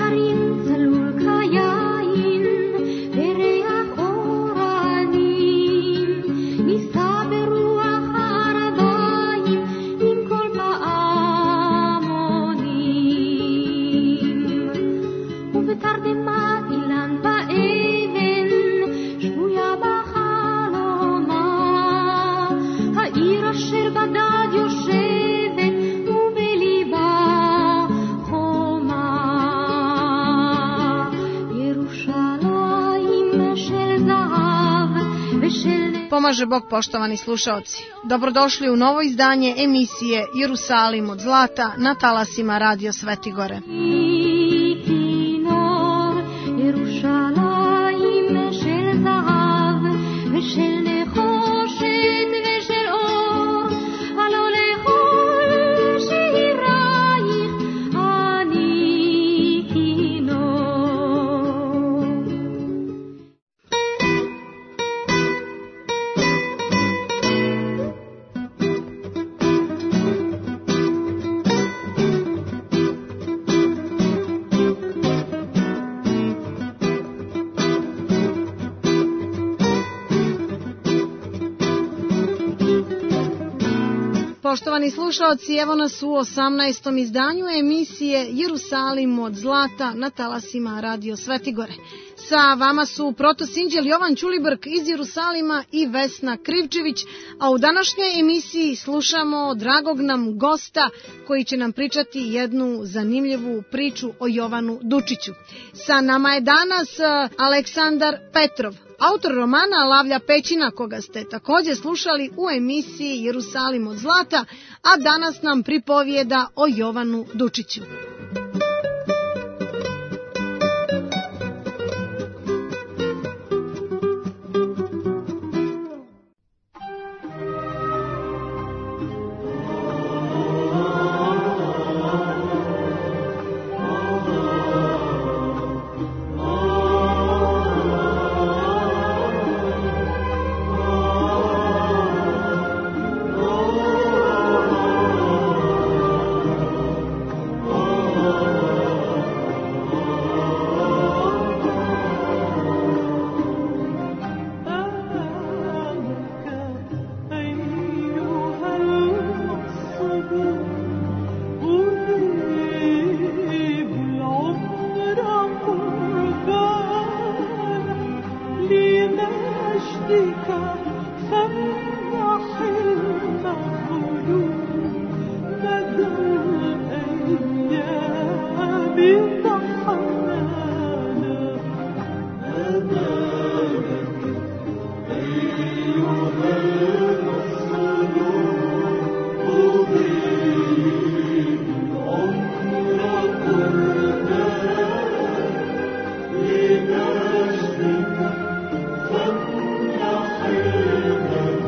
Pomaže Bog, poštovani slušaoci. Dobrodošli u novo izdanje emisije Jerusalim od zlata na talasima Radio Svetigore. Poštovani slušaoci, evo nas u 18. izdanju emisije Jerusalim od zlata na talasima Radio Svetigore. Sa vama su protosinđel Jovan Ćulibrk iz Jerusalima i Vesna Krivčević, a u današnjoj emisiji slušamo dragog nam gosta koji će nam pričati jednu zanimljivu priču o Jovanu Dučiću. Sa nama je danas Aleksandar Petrov, autor romana Lavlja Pećina, koga ste također slušali u emisiji Jerusalim od zlata, a danas nam pripovijeda o Jovanu Dučiću. Amen.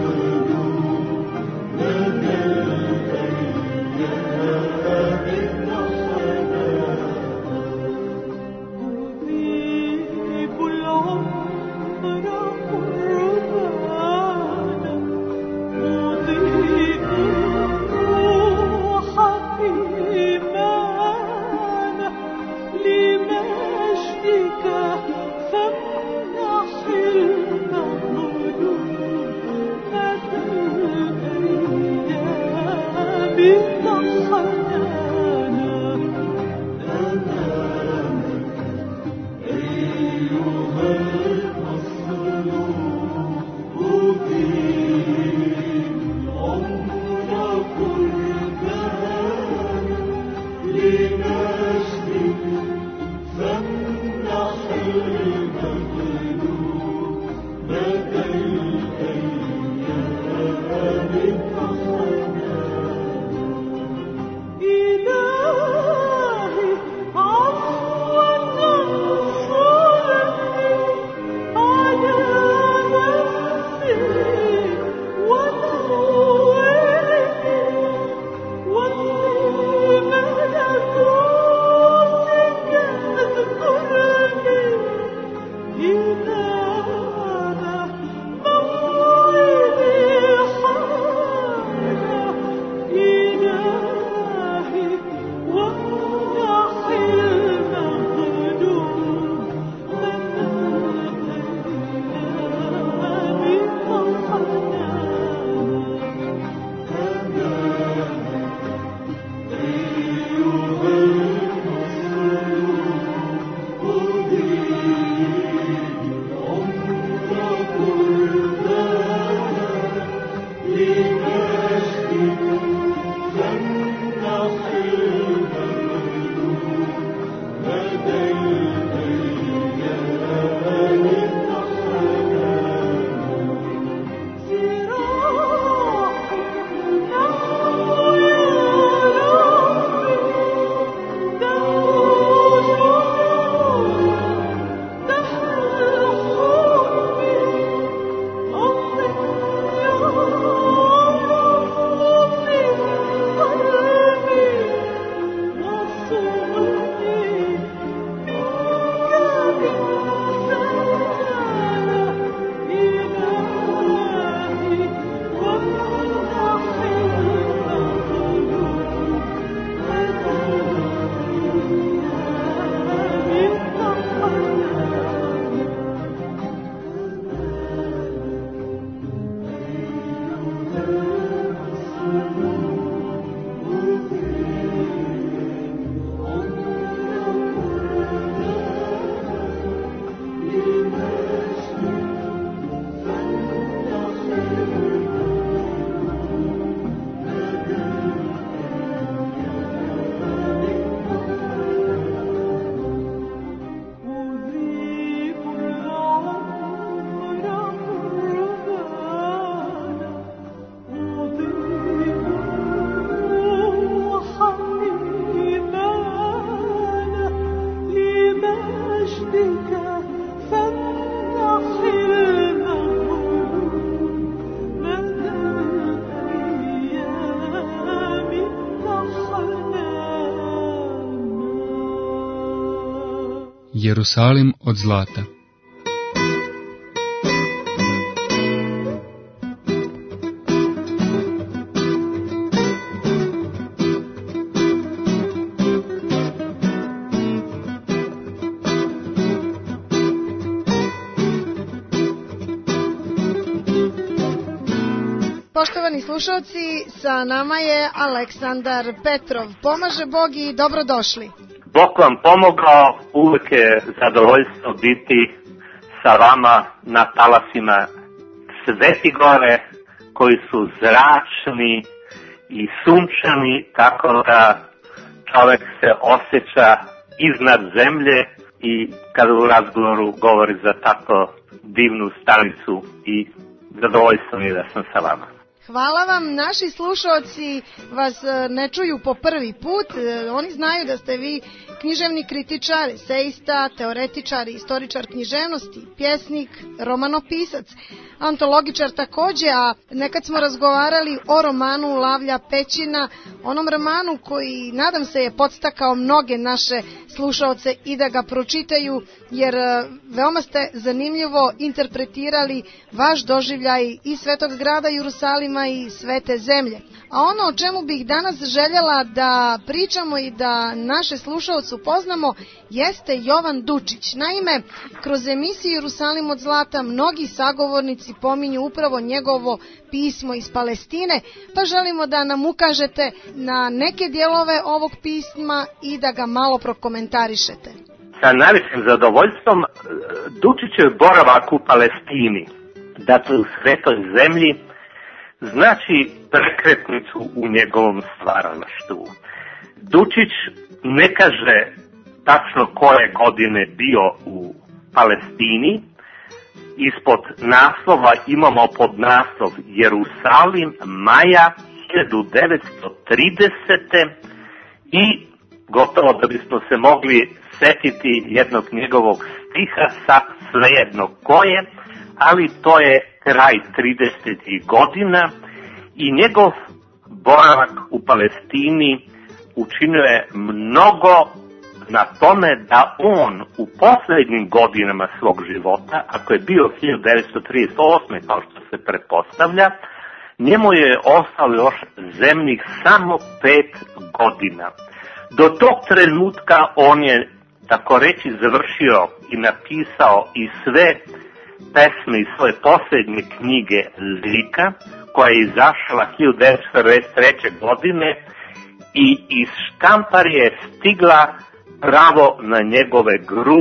Jerusalim od zlata. Poštovani slušalci, sa nama je Aleksandar Petrov. Pomaže Bog i dobrodošli. Bog vam pomogao, uvijek je zadovoljstvo biti sa vama na talasima Svetigore, koji su zračni i sunčani, tako da čovjek se osjeća iznad zemlje i kada u razgovoru govori za tako divnu stanicu i zadovoljstvo mi da sam sa vama. Hvala vam, naši slušalci vas ne čuju po prvi put, oni znaju da ste vi književni kritičar, esejista, teoretičar, istoričar književnosti, pjesnik, romanopisac, antologičar takođe, a nekad smo razgovarali o romanu Lavlja Pećina, onom romanu koji, nadam se, je podstakao mnoge naše slušaoce i da ga pročitaju, jer veoma ste zanimljivo interpretirali vaš doživljaj i Svetog grada Jerusalima i Svete zemlje. A ono o čemu bih danas željela da pričamo i da naše slušaoce upoznamo jeste Jovan Dučić. Naime, kroz emisiju Jerusalim od zlata mnogi sagovornici pominju upravo njegovo pismo iz Palestine, pa želimo da nam ukažete na neke dijelove ovog pisma i da ga malo prokomentarišete. Sa najvećim zadovoljstvom, Dučićev boravak u Palestini, dakle u Svetoj zemlji, znači prekretnicu u njegovom stvaralaštvu. Dučić ne kaže tačno koje godine bio u Palestini. Ispod naslova imamo podnaslov Jerusalim, maja 1930. i gotovo da bismo se mogli setiti jednog njegovog stiha, sad svejedno koje, ali to je kraj 30. godina i njegov boravak u Palestini učinio je mnogo na tome da on u posljednjim godinama svog života, ako je bio 1938. kao što se pretpostavlja, njemu je ostalo još zemljih samo 5 godina. Do tog trenutka on je, tako reći, završio i napisao i sve pesme iz svoje posljednje knjige Lirika, koja je izašla 1943. godine i iz štampar je stigla pravo na njegove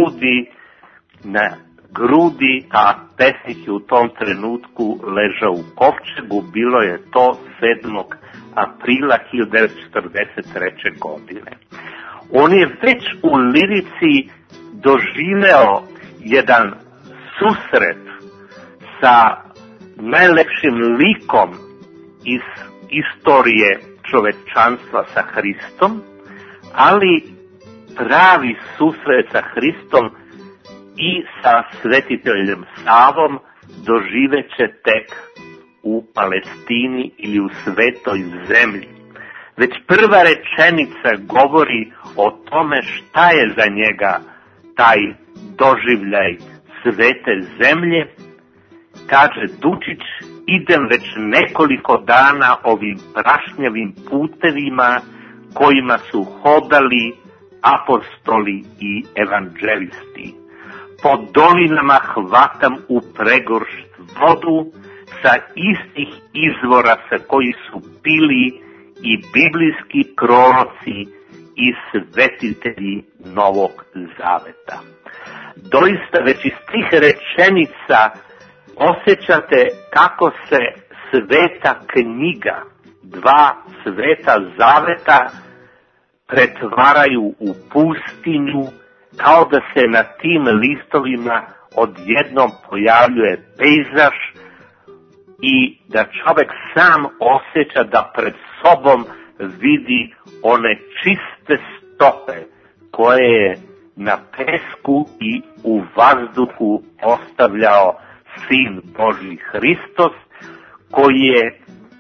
grudi, a pesnik je u tom trenutku ležao u kovčegu, bilo je to 7. aprila 1943. godine. On je već u Lirici doživeo jedan susret sa najlepšim likom iz istorije čovečanstva sa Hristom, ali pravi susret sa Hristom i sa svetiteljem Savom doživeće tek u Palestini ili u Svetoj zemlji. Već prva rečenica govori o tome šta je za njega taj doživljaj Svete zemlje. Kaže Dučić, idem već nekoliko dana ovim prašnjavim putevima kojima su hodali apostoli i evanđelisti. Po dolinama hvatam u pregoršt vodu sa istih izvora sa koji su pili i biblijski proroci i svetitelji Novog Zaveta. Doista već iz tih rečenica osjećate kako se sveta knjiga, 2 sveta zaveta pretvaraju u pustinju, kao da se na tim listovima odjednom pojavljuje pejzaž i da čovjek sam osjeća da pred sobom vidi one čiste stope koje je na pesku i u vazduhu ostavljao Sin Božji Hristos, koji je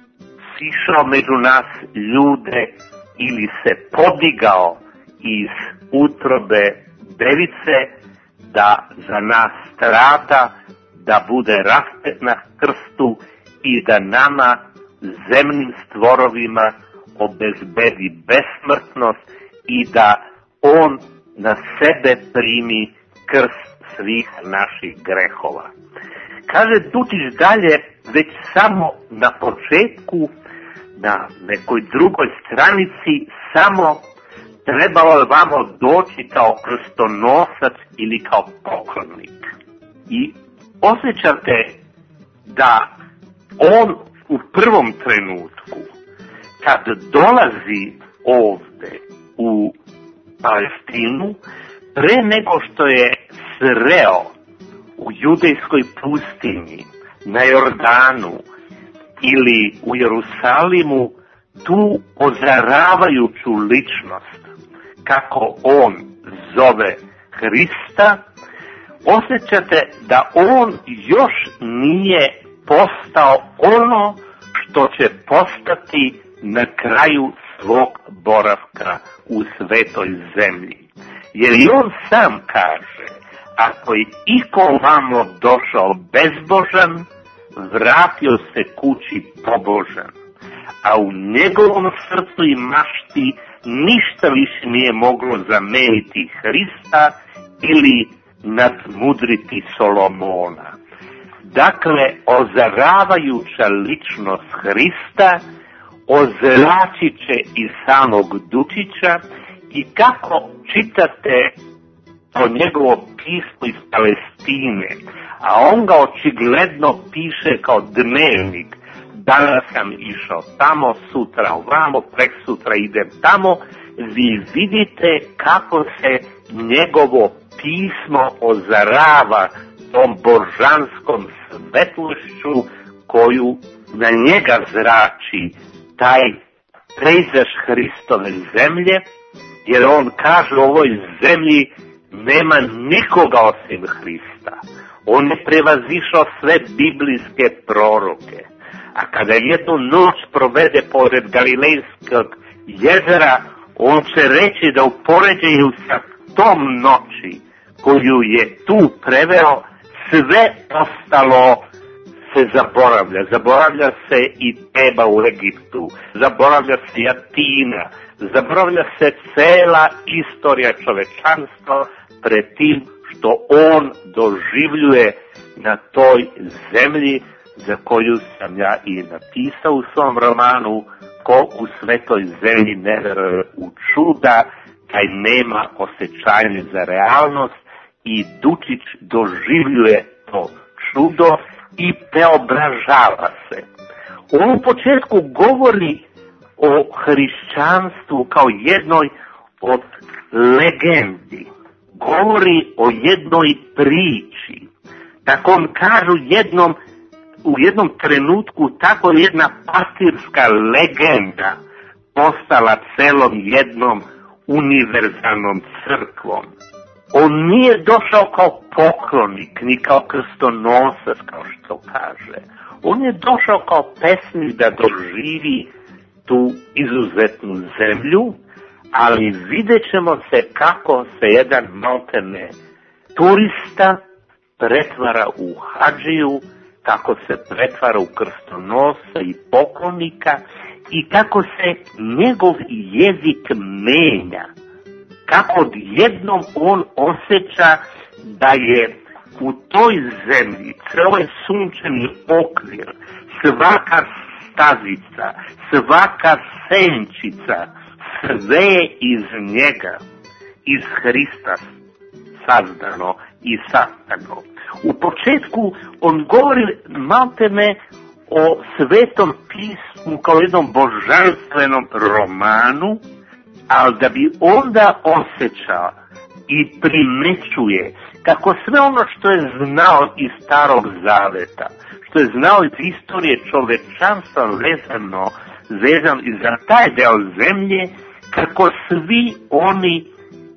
sišao među nas ljude ili se podigao iz utrobe device da za nas strada, da bude raspet na krstu i da nama, zemnim stvorovima, obezbedi besmrtnost i da on na sebe primi krst svih naših grehova. Kaže Dučić dalje, već samo na početku, na nekoj drugoj stranici, samo trebalo je vamo doći kao krstonosac ili kao poklonnik. I osjećate da on u prvom trenutku, kad dolazi ovde u Palestinu, pre nego što je sreo u judejskoj pustinji, na Jordanu ili u Jerusalimu, tu ozaravajuću ličnost, kako on zove Hrista, osjećate da on još nije postao ono što će postati na kraju svog boravka u svetoj zemlji. Jer i on sam kaže, ako je iko vamo došao bezbožan, vratio se kući pobožan, a u njegovom srcu i mašti ništa više nije moglo zameniti Hrista ili nadmudriti Solomona. Dakle, ozaravajuća ličnost Hrista ozračit će i samog Dučića, i kako čitate o njegovom pismu iz Palestine, a on ga očigledno piše kao dnevnik. Danas sam išao tamo, sutra ovamo, preksutra idem tamo. Vi vidite kako se njegovo pismo ozarava tom božanskom svetlošću koju na njega zrači taj pejzaž Hristove zemlje, jer on kaže, u ovoj zemlji nema nikoga osim Hrista. On je prevazišao sve biblijske proroke. A kada jednu noć provede pored Galilejskog jezera, on će reći da u poređenju sa tom noći koju je tu preveo, sve ostalo se zaboravlja. Zaboravlja se i Teba u Egiptu, zaboravlja se i Atina, zaboravlja se cela istorija čovečanstva pred tim što on doživljuje na toj zemlji, za koju sam ja i napisao u svom romanu Ko u svetoj zemlji ne veruje u čuda, taj nema osjećanje za realnost, i Dučić doživljuje to čudo i preobražava se. On u početku govori o hrišćanstvu kao jednoj od legendi, govori o jednoj priči. Tako on kaže u jednom trenutku tako jedna pastirska legenda postala celom jednom univerzalnom crkvom. On nije došao kao poklonik, ni kao krstonosac, kao što kaže. On je došao kao pesnik da doživi tu izuzetnu zemlju, ali vidjet ćemo se kako se jedan maltene turista pretvara u hadžiju, kako se pretvara u krstonosa i poklonika i kako se njegov jezik menja. Kako odjednom on osjeća da je u toj zemlji ovaj sunčani okvir, svaka stazica, svaka senčica, sve je iz njega, iz Hrista sazdano i sastavno. U početku on govori maltene o Svetom pismu kao jednom božanstvenom romanu, ali da bi onda osjećao i primećuje kako sve ono što je znao iz Starog Zaveta, što je znao iz istorije čovečanstva vezan i za taj deo zemlje, kako svi oni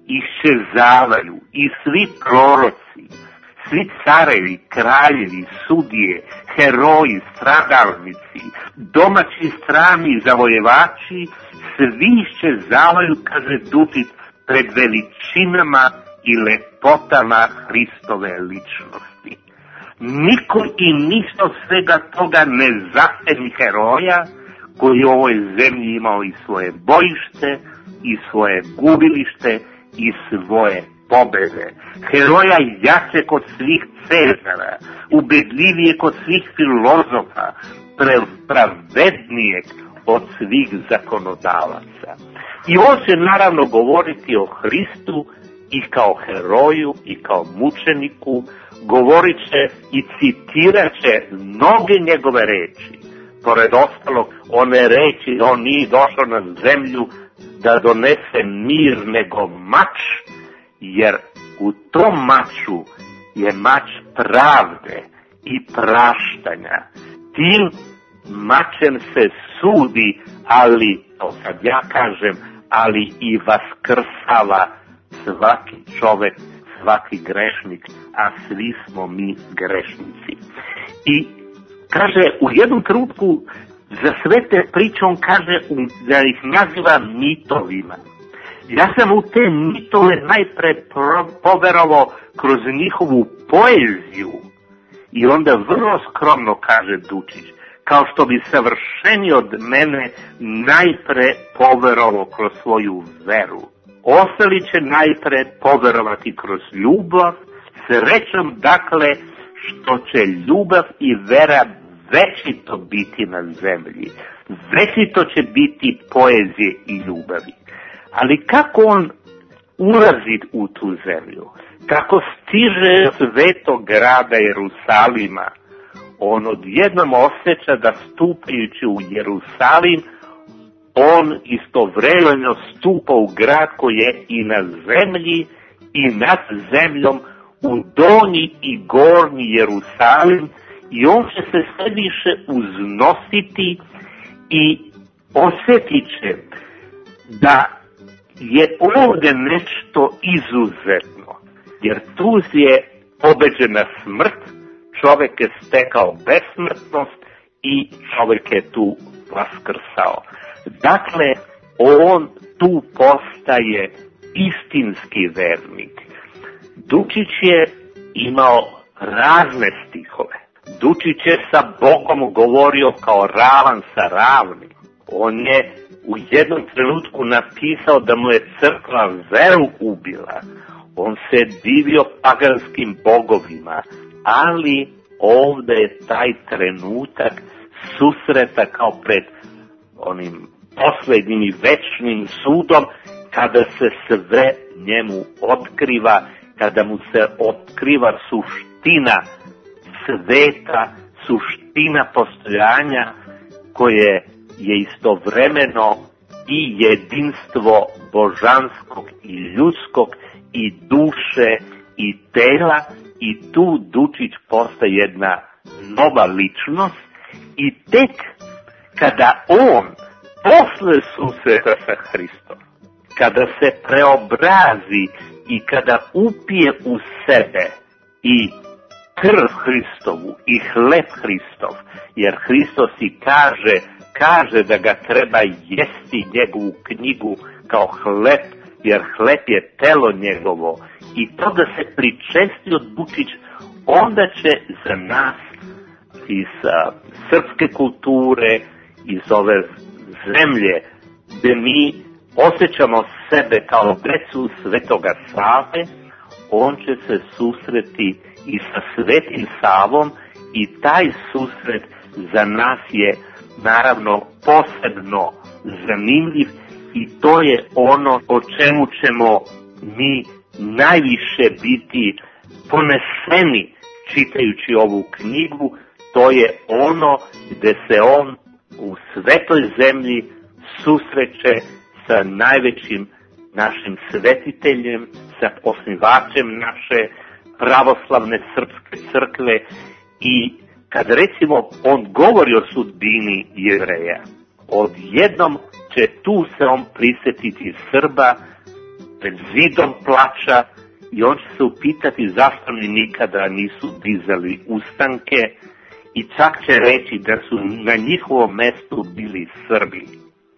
iščezavaju i svi proroci, svi carevi, kraljevi, sudije, heroji, stradalnici, domaći strani zavojevači, svi iščezavaju, kaže Dučić, pred veličinama i lepotama Hristove ličnosti. Niko i ništa svega toga ne zaseni heroja koji u ovoj zemlji imao i svoje bojište, i svoje gubilište, i svoje pobede. Heroja jače kod svih Cezara, ubedljivije kod svih filozofa, pravednijeg od svih zakonodavaca. I on će naravno govoriti o Hristu i kao heroju i kao mučeniku, govorit će i citirat će mnoge njegove reči. Pored ostalog, one reči, on nije došao na zemlju da donese mir nego mač, jer u tom maču je mač pravde i praštanja. Tim mačem se sudi, ali, to sad ja kažem, ali i vaskrsava svaki čovek, svaki grešnik, a svi smo mi grešnici. I kaže, u jednom trenutku za sve te priče on kaže da ih naziva mitovima. Ja sam u te mitove najpre poverovao kroz njihovu poeziju i onda vrlo skromno kaže Dučić, kao što bi savršeni od mene najpre poverovao kroz svoju veru. Ostali će najpre poverovati kroz ljubav, srećom dakle što će ljubav i vera večito biti na zemlji. Večito će biti poezije i ljubavi. Ali kako on ulazi u tu zemlju, kako stiže svetog grada Jerusalima, on odjednom osjeća da stupajući u Jerusalim, on istovremeno stupa u grad koji je i na zemlji i nad zemljom, u donji i gornji Jerusalim, i on će se sve više uznositi i osjetit će da je ovdje nešto izuzetno, jer tu je pobeđena smrt, čovjek je stekao besmrtnost i čovjek je tu vaskrsao. Dakle, on tu postaje istinski vernik. Dučić je imao razne stihove. Dučić je sa Bogom govorio kao ravan sa ravnim. On je u jednom trenutku napisao da mu je crkva veru ubila. On se divio paganskim bogovima, ali ovdje je taj trenutak susreta kao pred onim posljednjim i večnim sudom, kada se sve njemu otkriva, kada mu se otkriva suština sveta, suština postojanja koje je istovremeno i jedinstvo božanskog i ljudskog i duše i tela, i tu Dučić postaje jedna nova ličnost, i tek kada on posle susreta sa Hristom, kada se preobrazi i kada upije u sebe i krv Hristovu i hleb Hristov, jer Hristos i kaže da ga treba jesti njegovu knjigu kao hleb, jer hleb je telo njegovo, i to da se pričestio Dučić, onda će za nas iz srpske kulture, iz ove zemlje, gde mi osjećamo sebe kao decu Svetoga Save, on će se susreti i sa Svetim Savom, i taj susret za nas je naravno posebno zanimljiv, i to je ono o čemu ćemo mi najviše biti poneseni čitajući ovu knjigu. To je ono gde se on u svetoj zemlji susreće sa najvećim našim svetiteljem, sa osnivačem naše pravoslavne srpske crkve, i kad recimo on govori o sudbini Jevreja, odjednom će tu se on prisjetiti Srba, pred zidom plača i on će se upitati zašto ni nikada nisu dizali ustanke i čak će reći da su na njihovom mestu bili Srbi.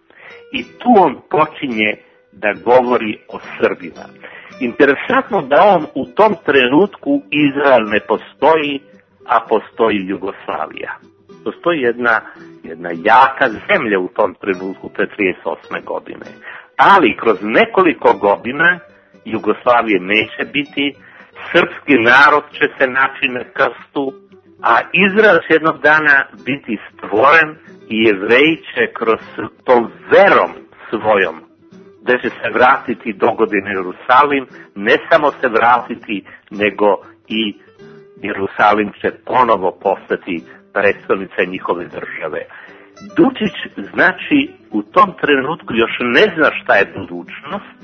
I tu on počinje da govori o Srbima. Interesantno da on u tom trenutku Izrael ne postoji, a postoji Jugoslavija. Postoji jedna jaka zemlja u tom trenutku pre 38. godine. Ali kroz nekoliko godina Jugoslavije neće biti, srpski narod će se naći na krstu, a Izrael će jednog dana biti stvoren i Jevreji će kroz tom verom svojom, da će se vratiti dogodine Jerusalim, ne samo se vratiti, nego i Jerusalim će ponovo postati predstavnica njihove države. Dučić, znači, u tom trenutku još ne zna šta je budućnost,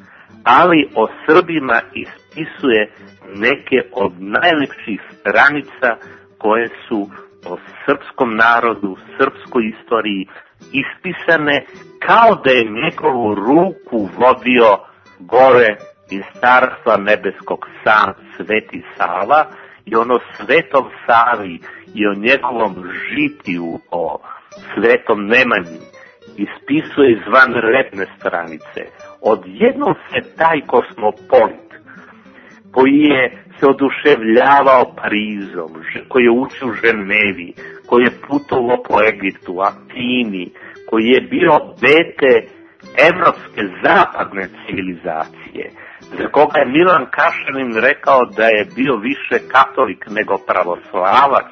ali o Srbima ispisuje neke od najlepših stranica koje su o srpskom narodu, srpskoj istoriji ispisane kao da je njegovu ruku vodio gore iz Carstva nebeskog sam Sveti Sava i ono Svetom Savi i o njegovom žitiju, o Svetom Nemanji ispisuje izvanredne stranice. Odjednom se taj kosmopolit koji je se oduševljavao Parizom, koji je učio u Ženevi, koji je putovao po Egiptu, Atini, koji je bio dete evropske zapadne civilizacije, za koga je Milan Kašanin rekao da je bio više katolik nego pravoslavac,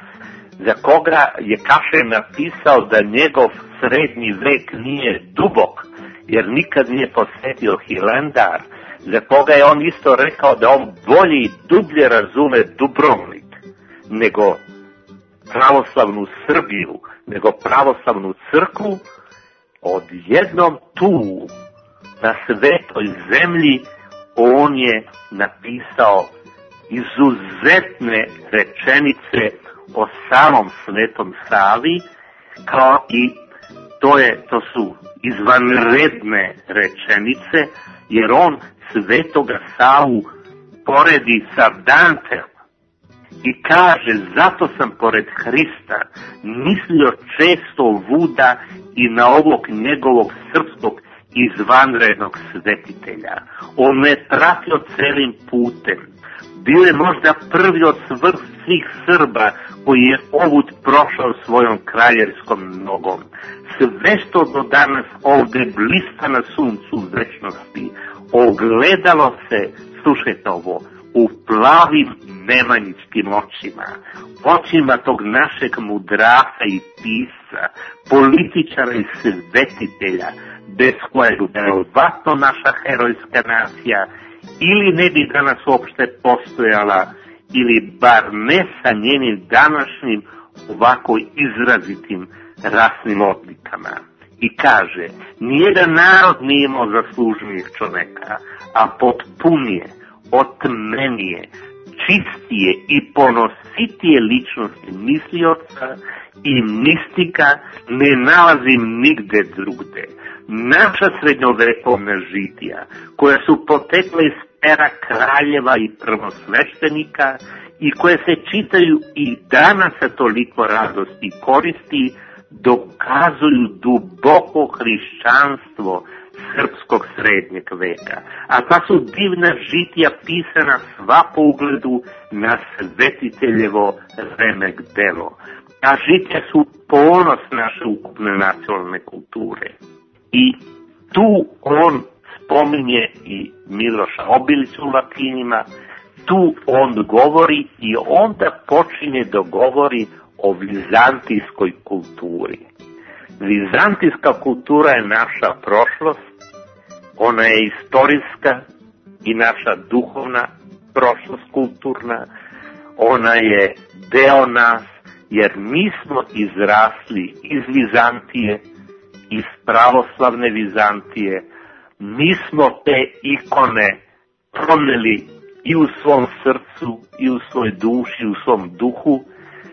za koga je Kašanin napisao da njegov srednji vek nije dubok, jer nikad nije posetio Hilandar, za koga je on isto rekao da on bolje i dublje razume Dubrovnik nego pravoslavnu Srbiju, nego pravoslavnu crkvu. Odjednom tu, na svetoj zemlji, on je napisao izuzetne rečenice o samom Svetom Savi, kao i to su izvanredne rečenice, jer on Svetoga Savu poredi sa Danteom i kaže: zato sam pored Hrista mislio često vuda i na ovog njegovog srpskog izvanrednog svetitelja. On me pratio celim putem. Bio je možda prvi od svih Srba koji je ovud prošao svojom kraljevskom nogom. Sve što do danas ovde blista na suncu večnosti, ogledalo se, slušajte ovo, u plavim nemanjičkim očima, očima tog našeg mudraca i pisca, političara i svetitelja, bez kojeg verovatno naša herojska nacija ili ne bi danas uopšte postojala, ili bar ne sa njenim današnjim ovako izrazitim rasnim odlikama. I kaže: nijedan narod nije imao zaslužnijeg čoveka, a potpunije, otmenije, čistije i ponositije ličnosti mislioca i mistika ne nalazim nigde drugde. Naša srednjovekovna žitija, koja su potekla iz pera kraljeva i prvosveštenika i koje se čitaju i danas sa toliko radosti i koristi, dokazuju duboko hrišćanstvo srpskog srednjeg veka. A ta su divna žitija pisana sva po ugledu na svetiteljevo remek delo. Ta žitija su ponos naše ukupne nacionalne kulture. I tu on spominje i Miloša Obilića u Latinima, tu on govori i onda počinje da govori o vizantijskoj kulturi. Vizantijska kultura je naša prošlost, ona je istorijska i naša duhovna prošlost kulturna, ona je deo nas, jer mi smo izrasli iz Vizantije, iz pravoslavne Vizantije, mi smo te ikone proneli i u svom srcu, i u svoj duši, i u svom duhu.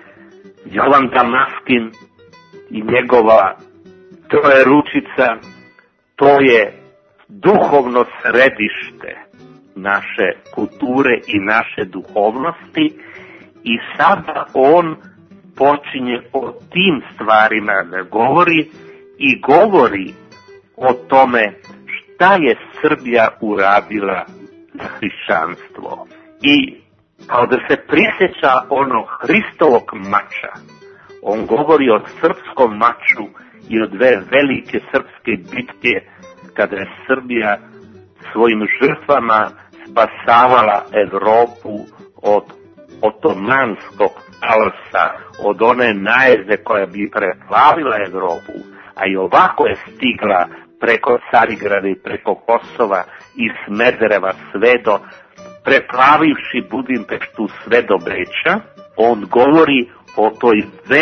Jovan Damaskin i njegova trojeručica, to je duhovno središte naše kulture i naše duhovnosti, i sada on počinje o tim stvarima da govori i govori o tome šta je Srbija uradila za hrišćanstvo. I kao da se prisjeća onog Hristovog mača, on govori o srpskom maču i o dve velike srpske bitke kada je Srbija svojim žrtvama spasavala Evropu od otomanskog talasa, od one najezde koja bi preplavila Evropu, a i ovako je stigla preko Carigrada i preko Kosova i Smedereva sve do, preplavivši Budimpeštu sve do Beča. On govori o toj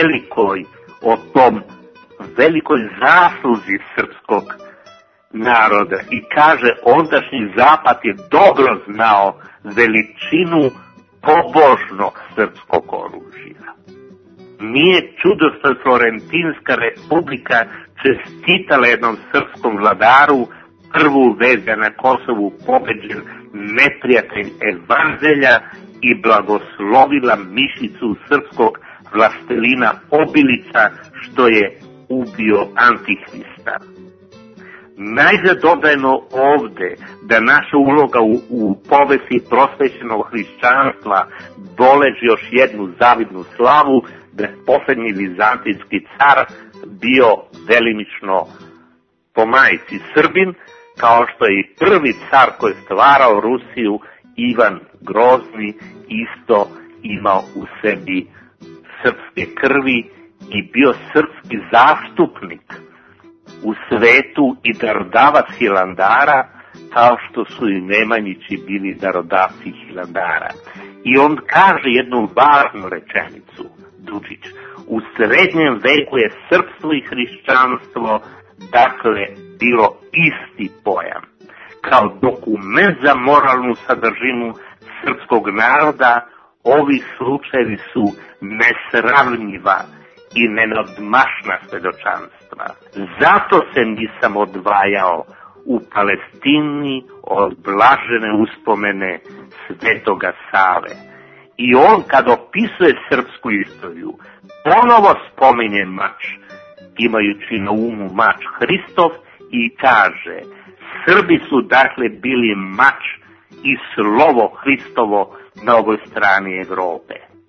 velikoj zasluzi srpskog naroda i kaže, ondašnji zapad je dobro znao veličinu pobožnog srpskog oružja. Nije čudo što Florentinska republika čestitala jednom srpskom vladaru prvu vez na Kosovu pobeđen neprijatelj Evanđelja i blagoslovila mišicu srpskog vlastelina Obilića što je ubio Antihrista. Najzad dodajno ovde da naša uloga u povesti prosvećenog hrišćanstva doleži još jednu zavidnu slavu, da je posljednji vizantijski car bio delimično po majici Srbin, kao što je i prvi car koji je stvarao Rusiju, Ivan Grozni, isto imao u sebi srpske krvi i bio srpski zastupnik u svetu i darodavac Hilandara, kao što su i Nemanjići bili darodavci Hilandara. I on kaže jednu važnu rečenicu, Dučić, u srednjem veku je srpstvo i hrišćanstvo, dakle, bilo isti pojam. Kao dokument za moralnu sadržinu srpskog naroda, ovi slučajevi su nesravnjiva i nenadmašna svedočanstva. Zato se nisam odvajao u Palestini od blažene uspomene Svetoga Save. I on, kad opisuje srpsku istoriju, ponovo spominje mač, imajući na umu mač Hristov, i kaže, Srbi su dakle bili mač i slovo Hristovo na ovoj strani Evrope.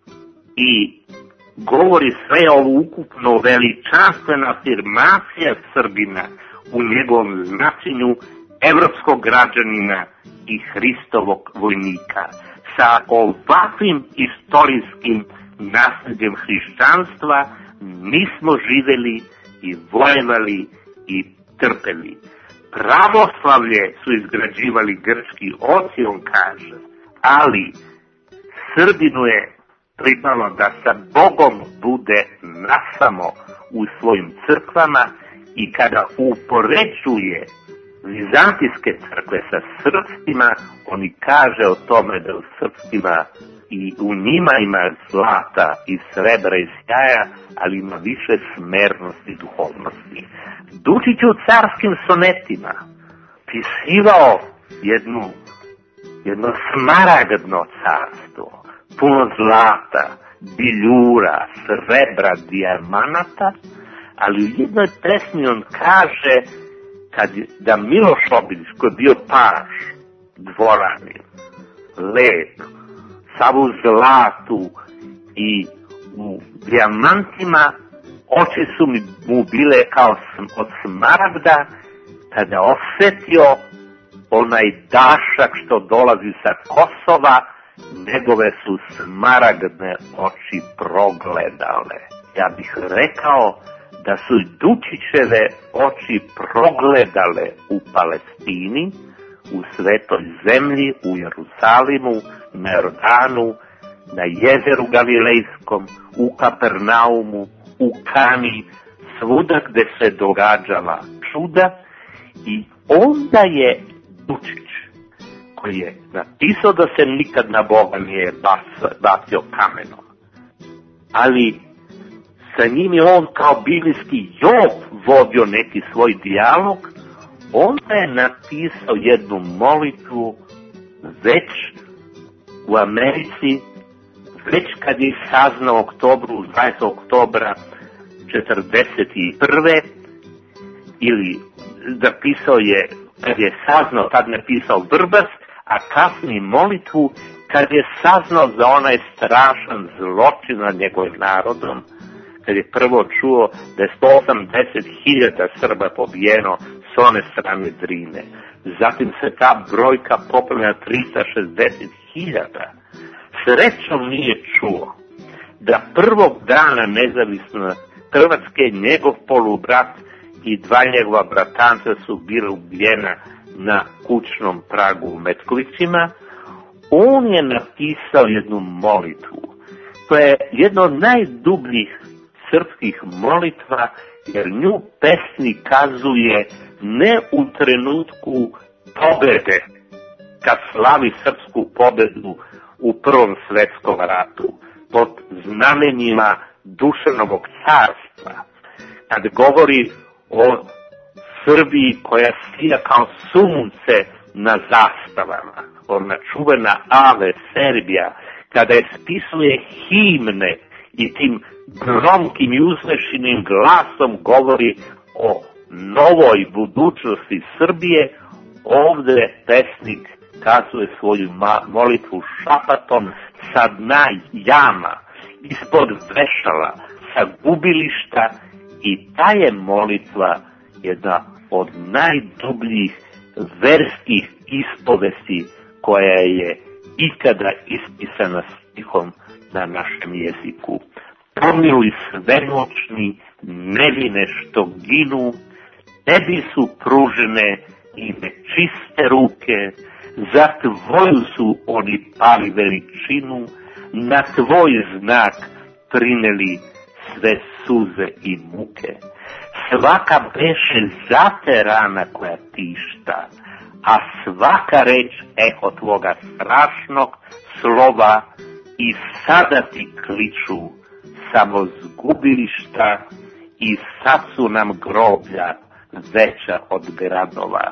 I govori sve ovo ukupno veličanstvena afirmacija Srbina u njegovom značenju evropskog građanina i Hristovog vojnika. Sa ovakvim istorijskim nasljeđem hrišćanstva mi smo živeli i vojevali i trpeli. Pravoslavlje su izgrađivali grčki oci, on kaže, ali Srbinu je pripalo da sa Bogom bude nasamo u svojim crkvama, i kada upoređuje vizantijske crkve sa srpstima, oni kaže o tome da u srpstima i u njima ima zlata i srebra i sjaja, ali ima više smernosti i duhovnosti. Dučić u carskim sonetima pisivao jedno smaragdno carstvo, puno zlata, biljura, srebra, dijamanata, ali u jednoj pesmi on kaže da Miloš Obilić, koji je bio paž, dvoranin, lep, sav u zlatu i u dijamantima, oči su mu bile kao od smaragda, kada osjetio onaj dašak što dolazi sa Kosova, njegove su smaragdne oči progledale. Ja bih rekao da su Dučićeve oči progledale u Palestini, u Svetoj zemlji, u Jerusalimu, na Jordanu, na jezeru Galilejskom, u Kapernaumu, u Kani, svuda gde se događala čuda, i onda je Dučić, koji je napisao da se nikad na Boga nije bacio kamenom, ali sa njim je on kao biblijski Job vodio neki svoj dijalog, onda je napisao jednu molitvu već u Americi, već kad je saznao 20. oktobra 1941. ili napisao je, kad je saznao, tad napisao Vrbas, a kasnije molitvu kad je saznao za onaj strašan zločin nad njegovim narodom, kad je prvo čuo da je 180.000 Srba pobijeno s one strane Drine. Zatim se ta brojka popela na 360.000. Srećom nije čuo da prvog dana nezavisne Hrvatske njegov polubrat i dva njegova bratanca su bili ubijena na kućnom pragu u Metkovićima. On je napisao jednu molitvu. To je jedna od najdubljih srpskih molitva, jer nju pesnik kazuje ne u trenutku pobede, kad slavi srpsku pobedu u Prvom svetskom ratu, pod znamenjima Dušanovog carstva, kad govori o Srbiji koja sija kao sunce na zastavama, ona čuvena Ave Serbija, kada je spisuje himne i tim gromkim i uzvišenim glasom govori o novoj budućnosti Srbije, ovdje pesnik kazuje svoju molitvu šapatom sa dna jama, ispod vešala, sa gubilišta, i ta je molitva jedna od najdubljih verskih ispovesti koja je ikada ispisana stihom na našem jeziku. Pomiluj svemoćni, nevine što ginu, tebi su pružene i nečiste ruke, za tvoju su oni pali veličinu, na tvoj znak prineli sve suze i muke. Svaka beše za te rana koja tišta, a svaka reč eho tvoga strašnog slova, i sada ti kliču samo zgubilišta, i sad su nam groblja veća od gradova.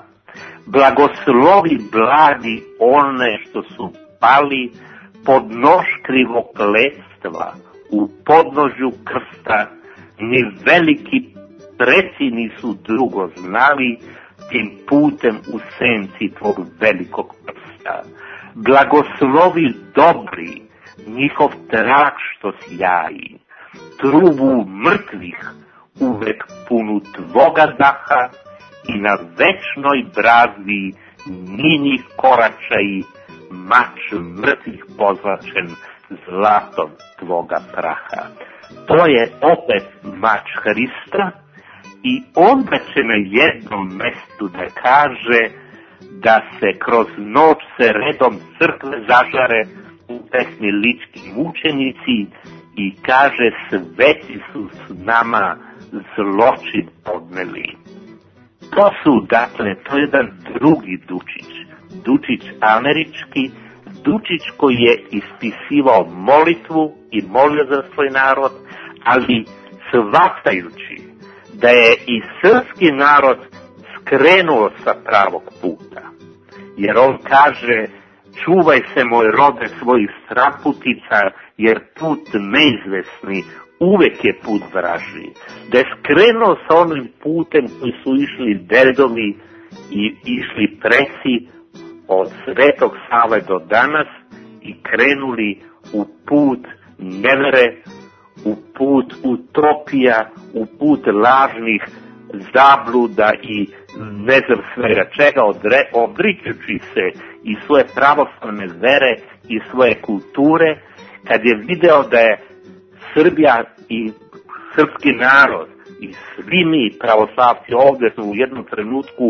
Blagoslovi blagi one što su pali pod nož krivokletstva, u podnožju krsta, ni veliki preci nisu drugo znali, tim putem u senci tvog velikog prsta. Blagoslovi dobri, njihov trak što sjaji, trubu mrtvih uvek punu tvoga daha, i na večnoj brazdi njih koračaji, mač mrtvih pozlačen zlatom tvoga praha. To je opet mač Hrista, i onda će na jednom mestu da kaže da se kroz noć se redom crkve zažare u pesmi Lički mučenici, i kaže sveti su s nama zločin podneli. To su, dakle, to je jedan drugi Dučić. Dučić američki, Dučić koji je ispisivao molitvu i molio za svoj narod, ali shvatajući da je i srpski narod skrenuo sa pravog puta. Jer on kaže, čuvaj se moj rode svojih straputica, jer put neizvesni uvek je put vražiji. Da je skrenuo sa onim putem koji su išli dedovi i išli preci od Svetog Save do danas i krenuli u put nevere, u put utopija, u put lažnih zabluda i ne znam svega čega, odričući se i svoje pravoslavne vere i svoje kulture, kad je video da je Srbija i srpski narod i svi mi pravoslavci ovdje su u jednom trenutku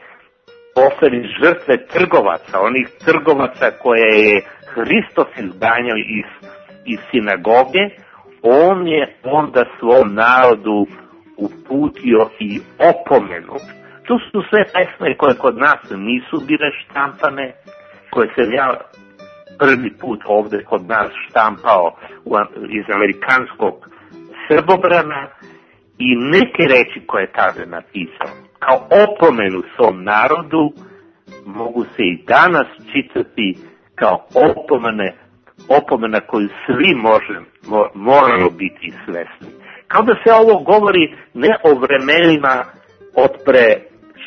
postali žrtve trgovaca, onih trgovaca koje je Hristos izganjao iz sinagoge, on je onda svom narodu uputio i opomenu. Tu su sve pesme koje kod nas nisu bile štampane, koje se ja prvi put ovdje kod nas štampao iz amerikanskog Srbobrana, i neke reči koje je tada napisao. kao opomenu svom narodu, mogu se i danas čitati kao opomena koju svi moramo biti svesni. Kao da se ovo govori ne o vremenima od pre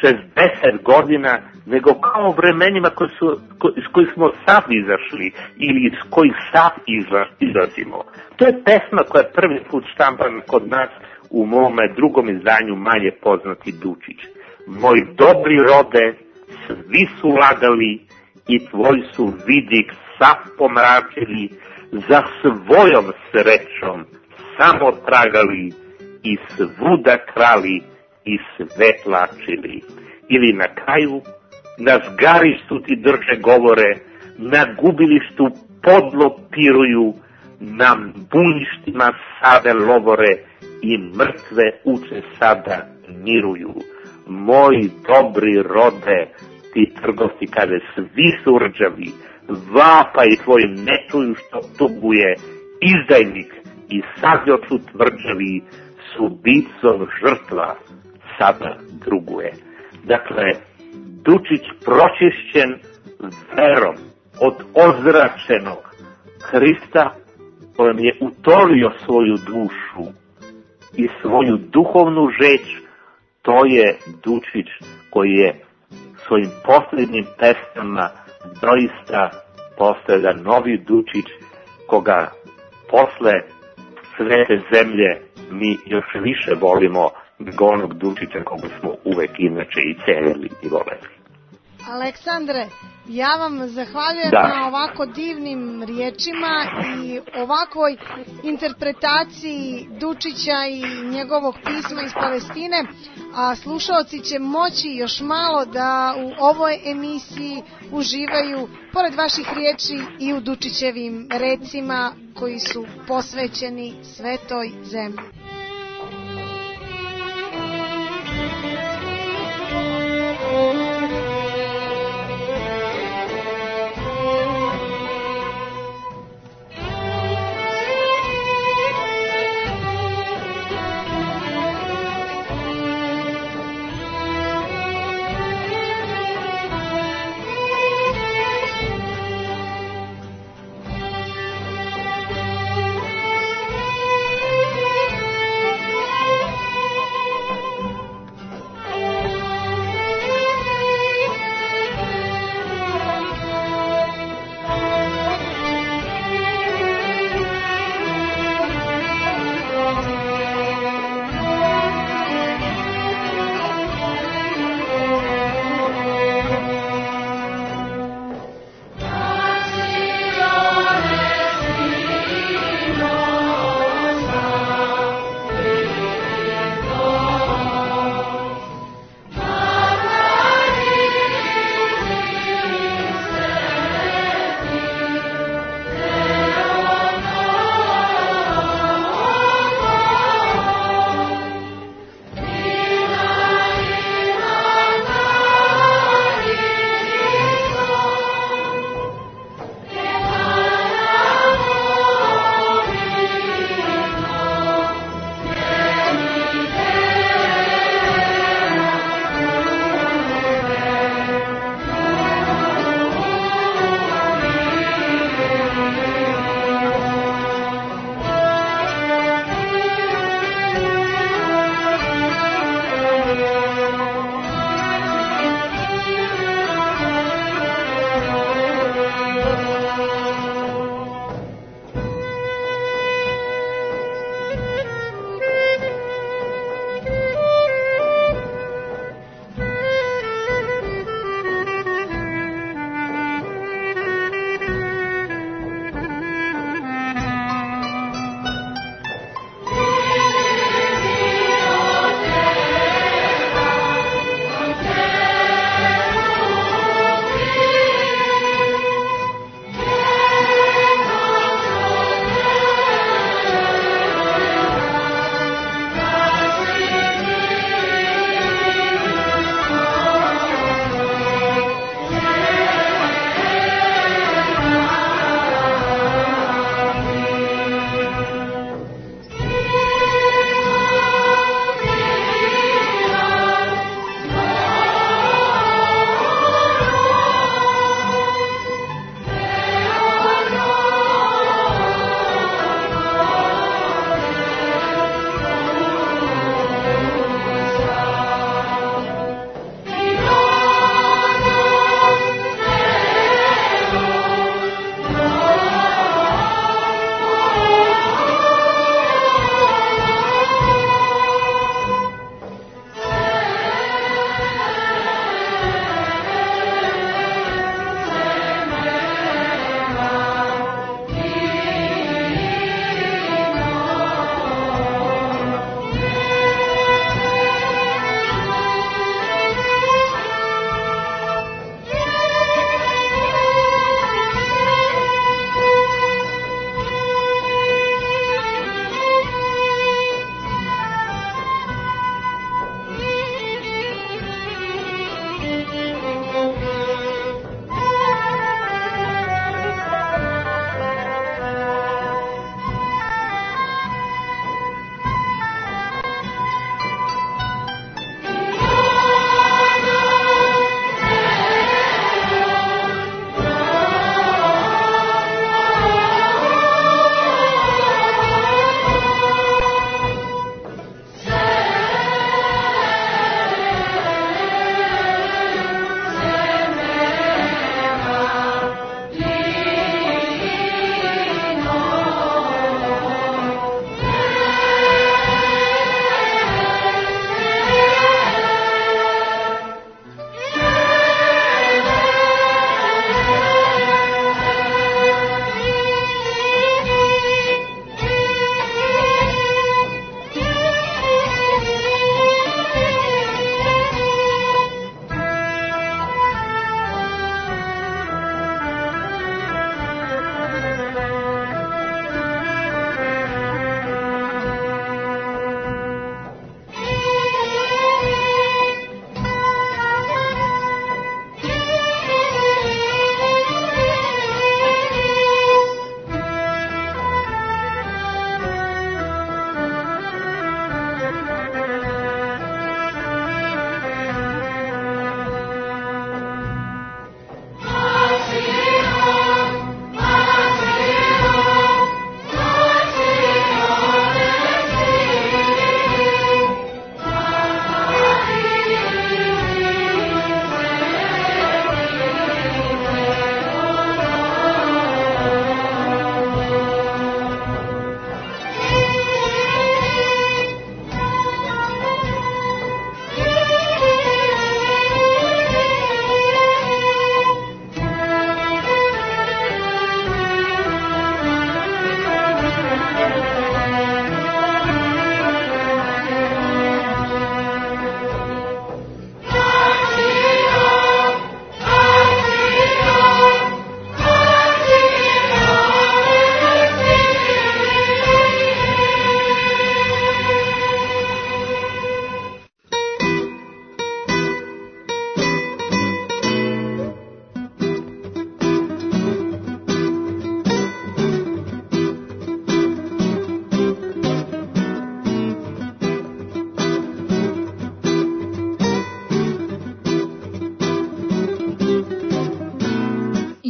60 godina, nego kao o vremenima iz kojih smo sad izašli ili iz kojih sad izlazimo. To je pesma koja je prvi put štampana kod nas u mome drugom izdanju Manje poznati Dučić. Moj dobri rode, svi su lagali i tvoj su vidik sav pomračili, za svojom srećom samo tragali i svuda krali i sve tlačili. Ili na kraju, na zgarištu ti drže govore, na gubilištu podlo piruju, na bunjištima sade lovore i mrtve uče sada miruju. Moj dobri rode, ti trgovci, kaže, svi su rđavi, vapaj tvoj ne čuju što tuguje, izdajnik i sagljoču tvrđavi, su bicom žrtva sada druguje. Dakle, Dučić pročišćen verom od ozračenog Hrista, kojem je utolio svoju dušu i svoju duhovnu žeć, to je Dučić koji je svojim posljednjim pesmama doista postao jedan novi Dučić, koga posle svete zemlje mi još više volimo nego onog Dučića koga smo uvek inače i cenili i voleli. Aleksandre, ja vam zahvaljujem na ovako divnim riječima i ovakvoj interpretaciji Dučića i njegovog pisma iz Palestine, a slušalci će moći još malo da u ovoj emisiji uživaju, pored vaših riječi, i u Dučićevim recima koji su posvećeni svetoj zemlji.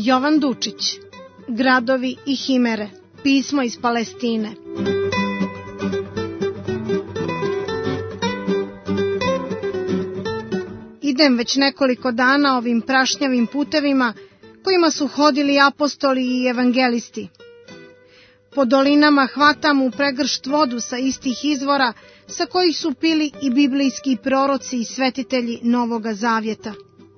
Jovan Dučić, Gradovi i himere, pismo iz Palestine. Idem već nekoliko dana ovim prašnjavim putevima kojima su hodili apostoli i evangelisti. Po dolinama hvatam u pregršt vodu sa istih izvora sa kojih su pili i biblijski proroci i svetitelji Novoga Zavjeta.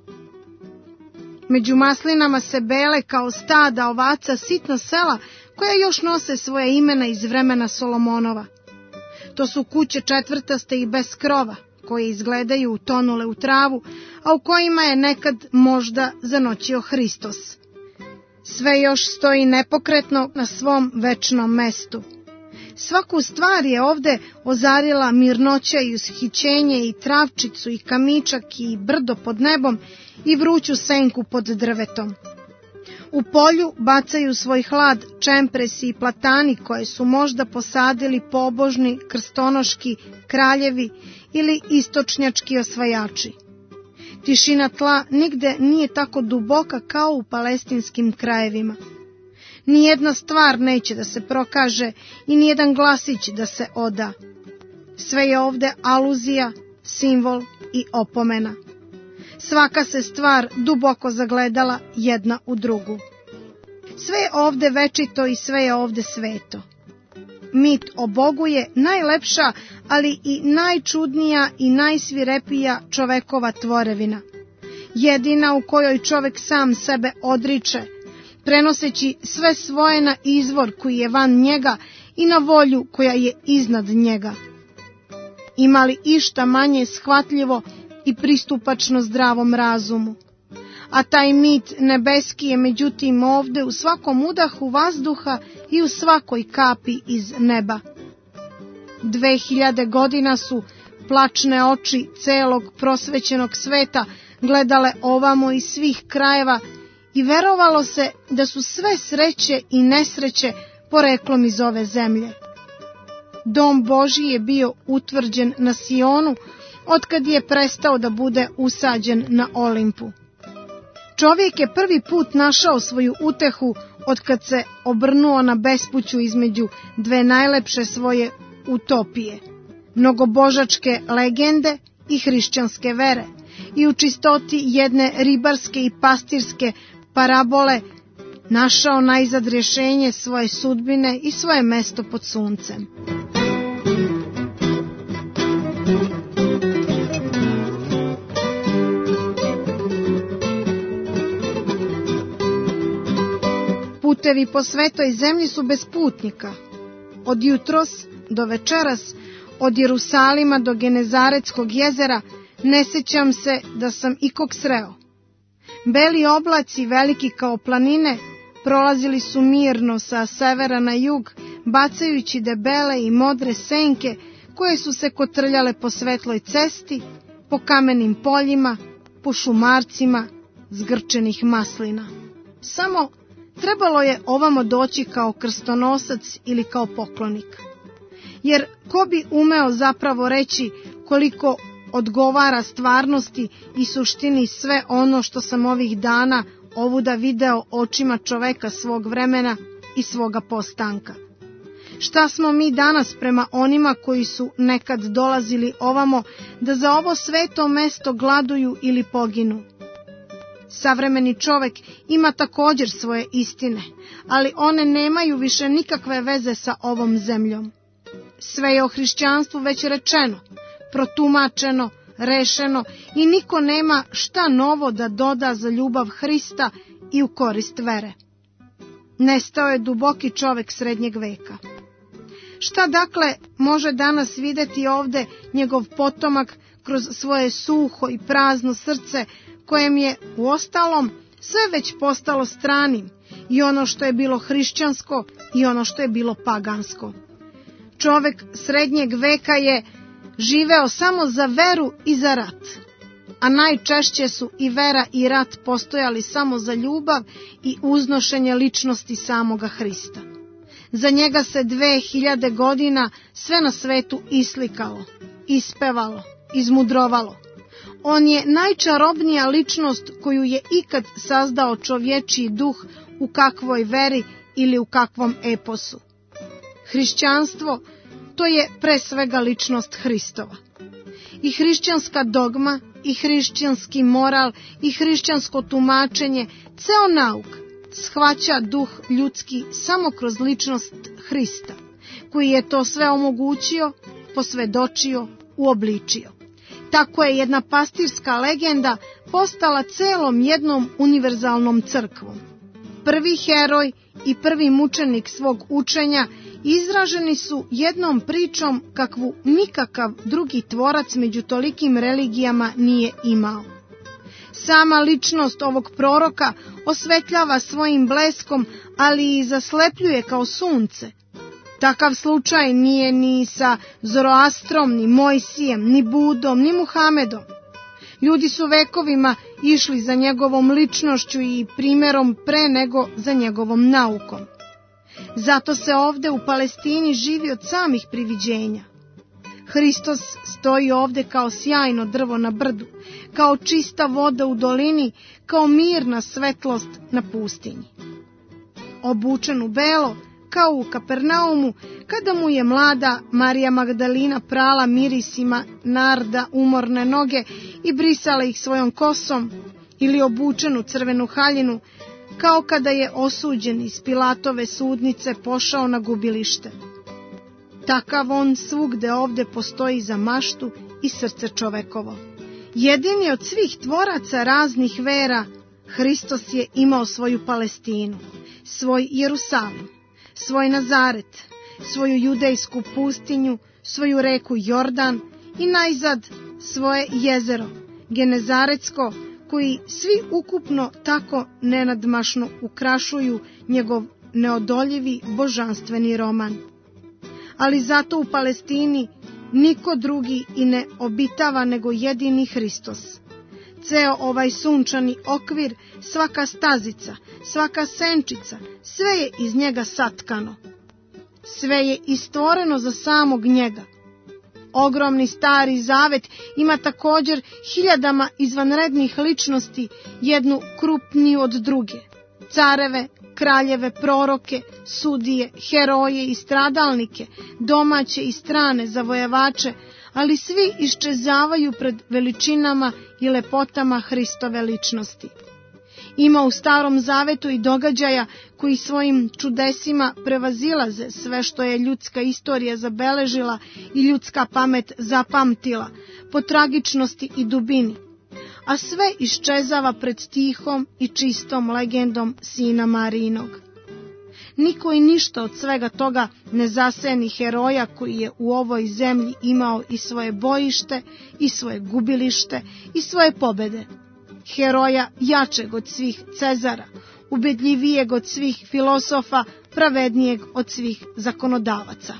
Među maslinama se bele kao stada ovaca sitna sela koja još nose svoje imena iz vremena Solomonova. To su kuće četvrtaste i bez krova, koje izgledaju utonule u travu, a u kojima je nekad možda zanoćio Hristos. Sve još stoji nepokretno na svom večnom mestu. Svaku stvar je ovde ozarila mirnoća i ushićenje i travčicu i kamičak i brdo pod nebom i vruću senku pod drvetom. U polju bacaju svoj hlad čempresi i platani koje su možda posadili pobožni, krstonoški, kraljevi ili istočnjački osvajači. Tišina tla nigde nije tako duboka kao u palestinskim krajevima. Nijedna stvar neće da se prokaže i nijedan glasić da se oda. Sve je ovde aluzija, simbol i opomena. Svaka se stvar duboko zagledala jedna u drugu. Sve je ovde večito i sve je ovde sveto. Mit o Bogu je najlepša, ali i najčudnija i najsvirepija čovekova tvorevina. Jedina u kojoj čovek sam sebe odriče, prenoseći sve svoje na izvor koji je van njega i na volju koja je iznad njega. Ima li išta manje shvatljivo i pristupačno zdravom razumu? A taj mit nebeski je međutim ovde u svakom udahu vazduha i u svakoj kapi iz neba. 2000 godina su plačne oči celog prosvećenog sveta gledale ovamo iz svih krajeva i verovalo se da su sve sreće i nesreće poreklom iz ove zemlje. Dom Božji je bio utvrđen na Sionu otkad je prestao da bude usađen na Olimpu. Čovjek je prvi put našao svoju utehu otkad se obrnuo na bespuću između dve najlepše svoje utopije, mnogobožačke legende i hrišćanske vere, i u čistoti jedne ribarske i pastirske parabole našao najzad rješenje svoje sudbine i svoje mesto pod suncem. Putevi po svetoj zemlji su bez putnika. Od jutros do večeras, od Jerusalima do Genezaretskog jezera, ne sećam se da sam ikog sreo. Beli oblaci, veliki kao planine, prolazili su mirno sa severa na jug, bacajući debele i modre senke koje su se kotrljale po svetloj cesti, po kamenim poljima, po šumarcima zgrčenih maslina. Samo trebalo je ovamo doći kao krstonosac ili kao poklonik. Jer ko bi umeo zapravo reći koliko odgovara stvarnosti i suštini sve ono što sam ovih dana ovuda video očima čoveka svog vremena i svoga postanka. Šta smo mi danas prema onima koji su nekad dolazili ovamo da za ovo sveto mesto gladuju ili poginu? Savremeni čovek ima također svoje istine, ali one nemaju više nikakve veze sa ovom zemljom. Sve je o hrišćanstvu već rečeno, protumačeno, rešeno i niko nema šta novo da doda za ljubav Hrista i u korist vere. Nestao je duboki čovek srednjeg veka. Šta dakle može danas videti ovde njegov potomak kroz svoje suho i prazno srce, kojem je uostalom sve već postalo stranim, i ono što je bilo hrišćansko i ono što je bilo pagansko. Čovek srednjeg veka je živeo samo za veru i za rat, a najčešće su i vera i rat postojali samo za ljubav i uznošenje ličnosti samoga Hrista. Za njega se 2000 godina sve na svetu islikalo, ispevalo, izmudrovalo. On je najčarobnija ličnost koju je ikad sazdao čovječiji duh u kakvoj veri ili u kakvom eposu. Hrišćanstvo, to je pre svega ličnost Hristova. I hrišćanska dogma, i hrišćanski moral, i hrišćansko tumačenje, ceo nauk shvaća duh ljudski samo kroz ličnost Hrista, koji je to sve omogućio, posvedočio, uobličio. Tako je jedna pastirska legenda postala celom jednom univerzalnom crkvom. Prvi heroj i prvi mučenik svog učenja izraženi su jednom pričom kakvu nikakav drugi tvorac među tolikim religijama nije imao. Sama ličnost ovog proroka osvetljava svojim bleskom, ali i zaslepljuje kao sunce. Takav slučaj nije ni sa Zoroastrom, ni Mojsijem, ni Budom, ni Muhamedom. Ljudi su vekovima išli za njegovom ličnošću i primjerom pre nego za njegovom naukom. Zato se ovde u Palestini živi od samih priviđenja. Hristos stoji ovde kao sjajno drvo na brdu, kao čista voda u dolini, kao mirna svetlost na pustinji. Obučen u belo, kao u Kapernaumu, kada mu je mlada Marija Magdalina prala mirisima narda umorne noge i brisala ih svojom kosom, ili obučen u crvenu haljinu, kao kada je osuđen iz Pilatove sudnice pošao na gubilište. Takav on svugde ovde postoji za maštu i srce čovekovo. Jedini od svih tvoraca raznih vera, Hristos je imao svoju Palestinu, svoj Jerusalim, svoj Nazaret, svoju judejsku pustinju, svoju reku Jordan i najzad svoje jezero, Genezaretsko, koji svi ukupno tako nenadmašno ukrašuju njegov neodoljivi božanstveni roman. Ali zato u Palestini niko drugi i ne obitava nego jedini Hristos. Ceo ovaj sunčani okvir, svaka stazica, svaka senčica, sve je iz njega satkano. Sve je istvoreno za samog njega. Ogromni stari zavet ima također hiljadama izvanrednih ličnosti, jednu krupniju od druge. Careve, kraljeve, proroke, sudije, heroje i stradalnike, domaće i strane zavojevače, ali svi iščezavaju pred veličinama i lepotama Hristove ličnosti. Ima u Starom zavetu i događaja koji svojim čudesima prevazilaze sve što je ljudska istorija zabeležila i ljudska pamet zapamtila, po tragičnosti i dubini, a sve iščezava pred tihom i čistom legendom Sina Marijinog. Niko i ništa od svega toga ne zaseni heroja koji je u ovoj zemlji imao i svoje bojište, i svoje gubilište, i svoje pobede. Heroja jačeg od svih Cezara, ubedljivijeg od svih filosofa, pravednijeg od svih zakonodavaca.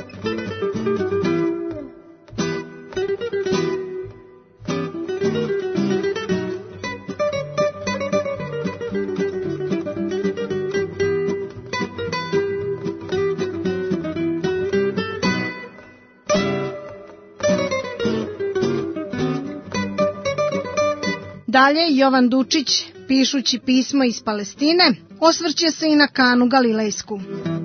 Dalje, Jovan Dučić, pišući pismo iz Palestine, osvrće se i na Kanu Galilejsku.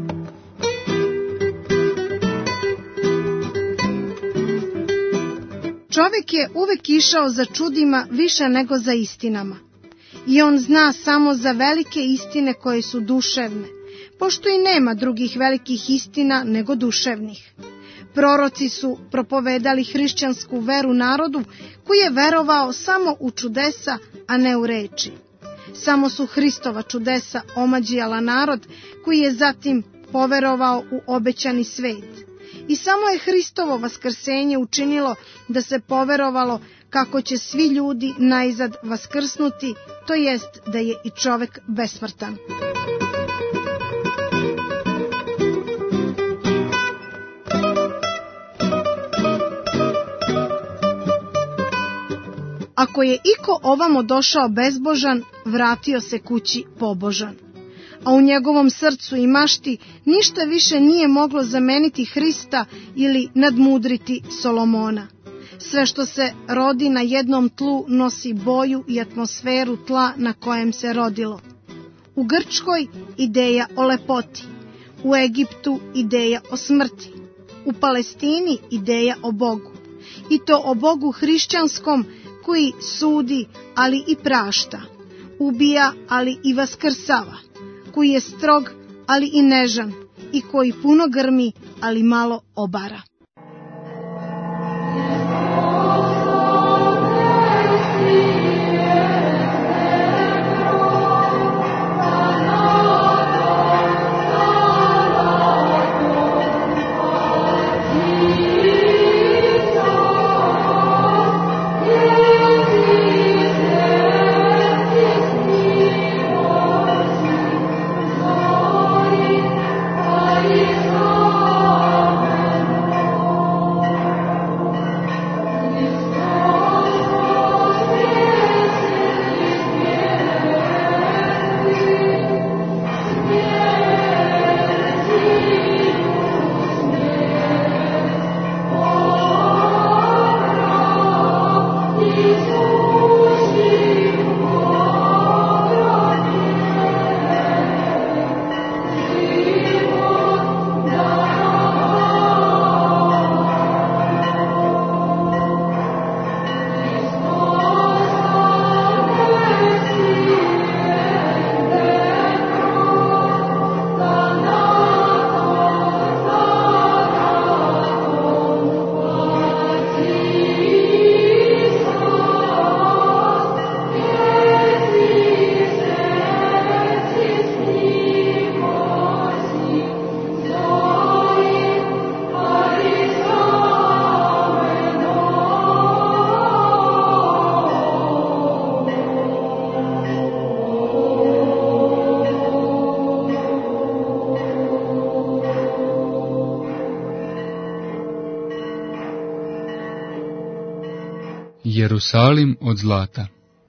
Čovjek je uvek išao za čudima više nego za istinama. I on zna samo za velike istine koje su duševne, pošto i nema drugih velikih istina nego duševnih. Proroci su propovedali hrišćansku veru narodu koji je verovao samo u čudesa, a ne u reči. Samo su Hristova čudesa omađijala narod koji je zatim poverovao u obećani svet. I samo je Hristovo vaskrsenje učinilo da se poverovalo kako će svi ljudi najzad vaskrsnuti, to jest da je i čovek besmrtan. Ako je iko ovamo došao bezbožan, vratio se kući pobožan. A u njegovom srcu i mašti ništa više nije moglo zameniti Hrista ili nadmudriti Solomona. Sve što se rodi na jednom tlu nosi boju i atmosferu tla na kojem se rodilo. U Grčkoj ideja o lepoti, u Egiptu ideja o smrti, u Palestini ideja o Bogu. I to o Bogu hrišćanskom koji sudi, ali i prašta, ubija, ali i vaskrsava, koji je strog, ali i nežan, i koji puno grmi, ali malo obara. Jerusalim od zlata.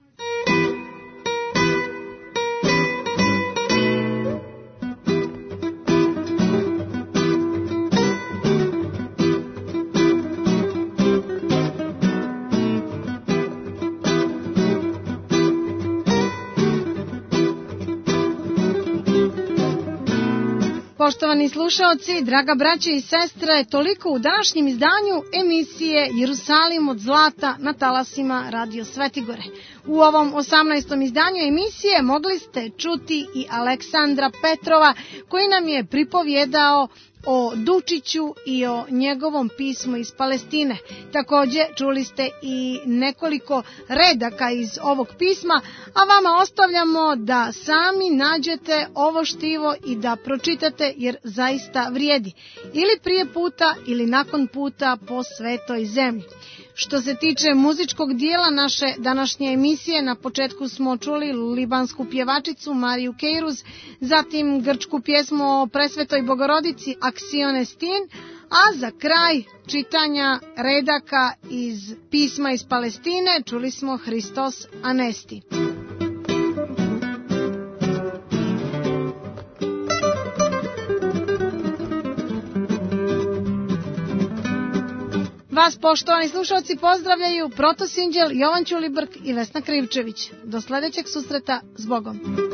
Poštovani slušaoci, draga braće i sestre, toliko u današnjem izdanju emisije Jerusalim od zlata na talasima Radio Svetigore. U ovom 18. izdanju emisije mogli ste čuti i Aleksandra Petrova, koji nam je pripovjedao o Dučiću i o njegovom pismu iz Palestine. Također čuli ste i nekoliko redaka iz ovog pisma, a vama ostavljamo da sami nađete ovo štivo i da pročitate, jer zaista vrijedi. Ili prije puta ili nakon puta po svetoj zemlji. Što se tiče muzičkog dijela naše današnje emisije, na početku smo čuli libansku pjevačicu Mariju Kejruz, zatim grčku pjesmu o presvetoj Bogorodici Aksione Stin, a za kraj čitanja redaka iz pisma iz Palestine čuli smo Hristos Anesti. Vas, poštovani slušalci, pozdravljaju protosinđel Jovan Ćulibrk i Vesna Krivčević. Do sljedećeg susreta, s Bogom.